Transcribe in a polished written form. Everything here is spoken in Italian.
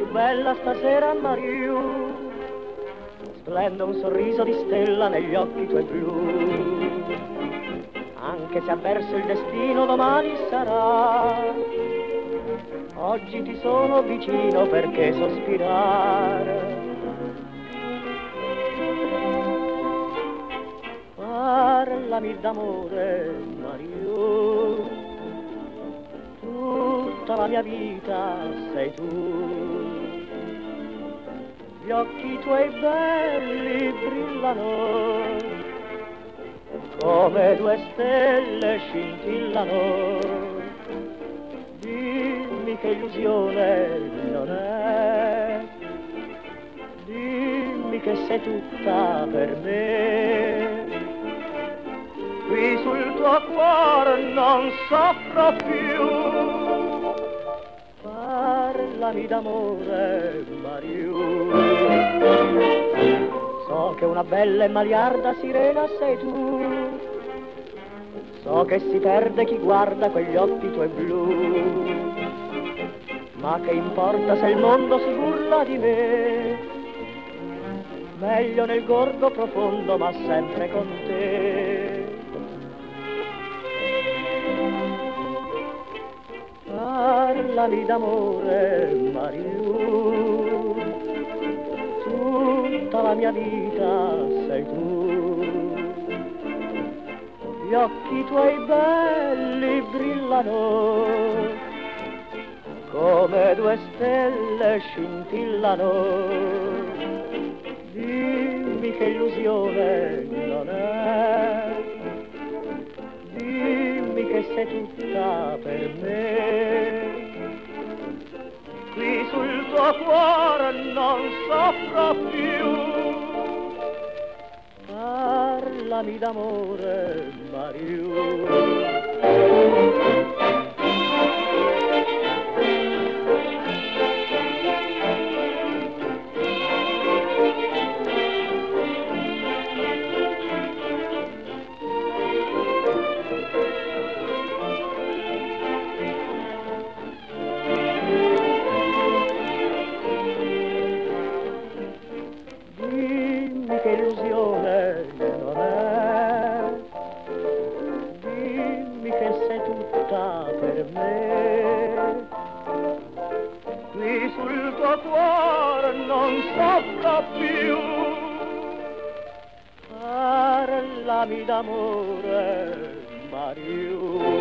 più bella stasera, Mariù. Splende un sorriso di stella negli occhi tuoi blu. Anche se avverso il destino domani sarà, oggi ti sono vicino perché sospirare. Parlami d'amore, Mariù, tutta la mia vita sei tu. Gli occhi tuoi belli brillano, come due stelle scintillano. Dimmi che illusione non è, dimmi che sei tutta per me. Qui sul tuo cuore non soffro più, parlami d'amore, Mariù. So che una bella e maliarda sirena sei tu, so che si perde chi guarda quegli occhi tuoi blu, ma che importa se il mondo si burla di me, meglio nel gorgo profondo ma sempre con te. Parlami d'amore, Mariù, tutta la mia vita sei tu. Gli occhi tuoi belli brillano, come due stelle scintillano. Dimmi che illusione non è, dimmi che sei tutta per me. Qui sul tuo cuore non soffro più, parlami d'amore, Mariù. Che illusione non è, dimmi che sei tutta per me. Qui sul tuo cuore non soffro più, parlami d'amore, Mariù.